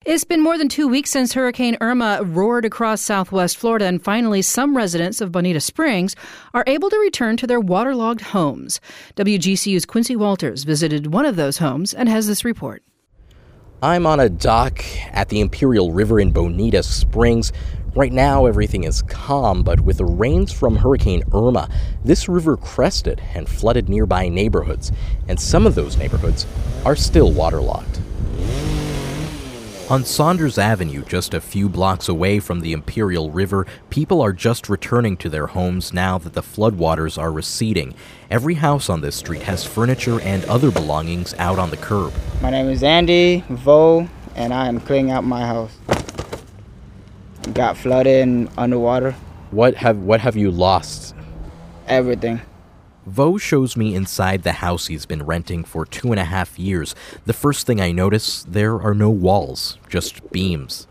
It's been more than 2 weeks since Hurricane Irma roared across southwest Florida, and finally some residents of Bonita Springs are able to return to their waterlogged homes. WGCU's Quincy Walters visited one of those homes and has this report. I'm on a dock at the Imperial River in Bonita Springs. Right now, everything is calm, but with the rains from Hurricane Irma, this river crested and flooded nearby neighborhoods, and some of those neighborhoods are still waterlogged. On Saunders Avenue, just a few blocks away from the Imperial River, people are just returning to their homes now that the floodwaters are receding. Every house on this street has furniture and other belongings out on the curb. My name is Andy Vo, and I am cleaning out my house. Got flooded and underwater. What have you lost? Everything. Vo shows me inside the house he's been renting for 2.5 years. The first thing I notice, there are no walls, just beams.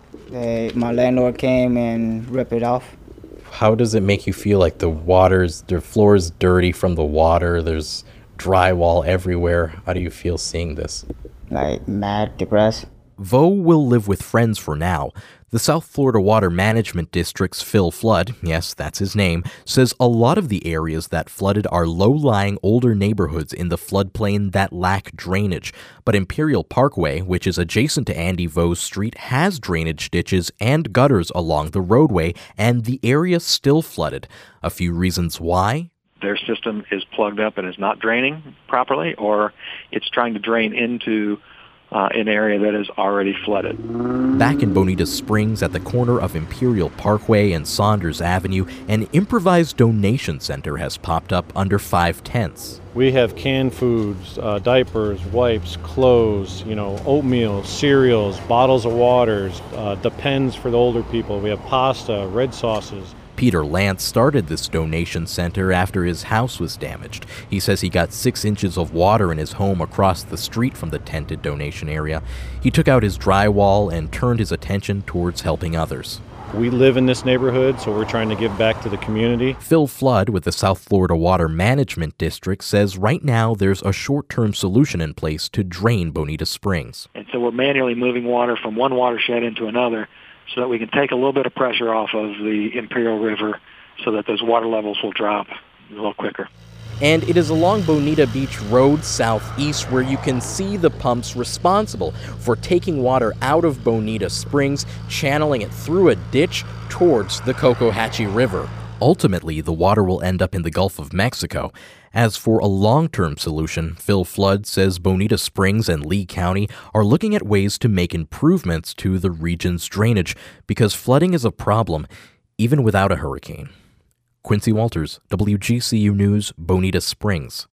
My landlord came and ripped it off. How does it make you feel? Like the floor is dirty from the water, there's drywall everywhere. How do you feel seeing this? Like mad, depressed. Vo will live with friends for now. The South Florida Water Management District's Phil Flood, yes, that's his name, says a lot of the areas that flooded are low-lying older neighborhoods in the floodplain that lack drainage. But Imperial Parkway, which is adjacent to Andy Vo's street, has drainage ditches and gutters along the roadway, and the area still flooded. A few reasons why? Their system is plugged up and is not draining properly, or it's trying to drain into an area that is already flooded. Back in Bonita Springs at the corner of Imperial Parkway and Saunders Avenue, an improvised donation center has popped up under 5 tents. We have canned foods, diapers, wipes, clothes, oatmeal, cereals, bottles of waters, the pens for the older people. We have pasta, red sauces. Peter Lance started this donation center after his house was damaged. He says he got 6 inches of water in his home across the street from the tented donation area. He took out his drywall and turned his attention towards helping others. We live in this neighborhood, so we're trying to give back to the community. Phil Flood with the South Florida Water Management District says right now there's a short-term solution in place to drain Bonita Springs. And so we're manually moving water from one watershed into another, so that we can take a little bit of pressure off of the Imperial River so that those water levels will drop a little quicker. And it is along Bonita Beach Road southeast where you can see the pumps responsible for taking water out of Bonita Springs, channeling it through a ditch towards the Cocohatchee River. Ultimately, the water will end up in the Gulf of Mexico. As for a long-term solution, Phil Flood says Bonita Springs and Lee County are looking at ways to make improvements to the region's drainage because flooding is a problem even without a hurricane. Quincy Walters, WGCU News, Bonita Springs.